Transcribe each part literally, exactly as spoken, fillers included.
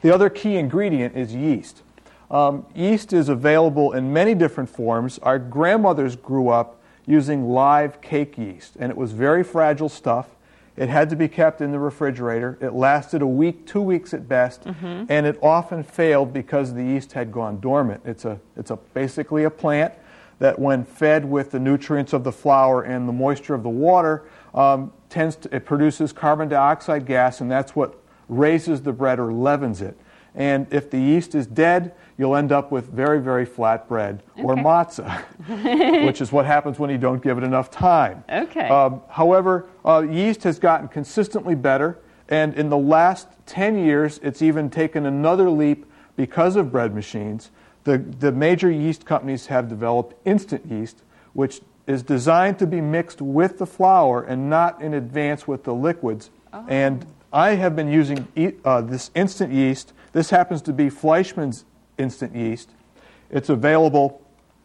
The other key ingredient is yeast. Um, yeast is available in many different forms. Our grandmothers grew up using live cake yeast, and it was very fragile stuff. It had to be kept in the refrigerator. It lasted a week, two weeks at best, mm-hmm. and it often failed because the yeast had gone dormant. It's a, it's a basically a plant that, when fed with the nutrients of the flour and the moisture of the water, um, tends to, it produces carbon dioxide gas, and that's what raises the bread or leavens it. And if the yeast is dead, you'll end up with very, very flat bread, okay. or matzah, which is what happens when you don't give it enough time. Okay. Um, however, uh, yeast has gotten consistently better, and in the last ten years, it's even taken another leap because of bread machines. The, the major yeast companies have developed instant yeast, which is designed to be mixed with the flour and not in advance with the liquids. Oh. And I have been using e uh, this instant yeast. This happens to be Fleischmann's instant yeast. It's available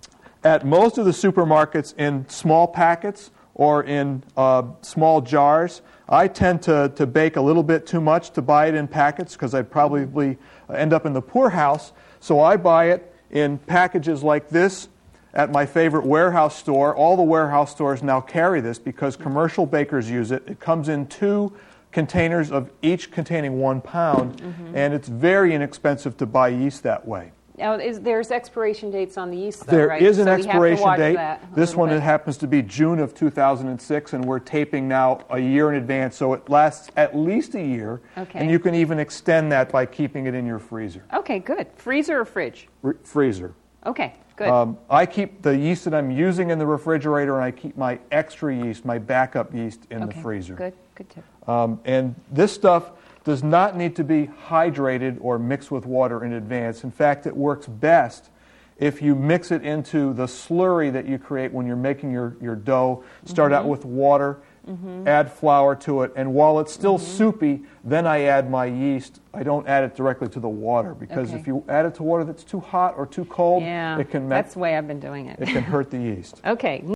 at most of the supermarkets in small packets or in uh, small jars. I tend to, to bake a little bit too much to buy it in packets because I'd probably end up in the poorhouse. So I buy it in packages like this at my favorite warehouse store. All the warehouse stores now carry this because commercial bakers use it. It comes in two containers of each containing one pound, mm-hmm. and it's very inexpensive to buy yeast that way. Now, is, there's expiration dates on the yeast, though, there right? There is an so expiration date. This one bit. happens to be June of two thousand six, and we're taping now a year in advance, so it lasts at least a year. Okay. And you can even extend that by keeping it in your freezer. Okay, good. Freezer or fridge? R freezer. Okay, good. Um, I keep the yeast that I'm using in the refrigerator, and I keep my extra yeast, my backup yeast, in okay, the freezer. Good, good tip. Um, and this stuff does not need to be hydrated or mixed with water in advance. In fact, it works best if you mix it into the slurry that you create when you're making your, your dough. Start mm-hmm. out with water, mm-hmm. add flour to it, and while it's still mm-hmm. soupy, then I add my yeast. I don't add it directly to the water because okay. if you add it to water that's too hot or too cold, yeah, it can that's the way I've been doing it. It can hurt the yeast. Okay.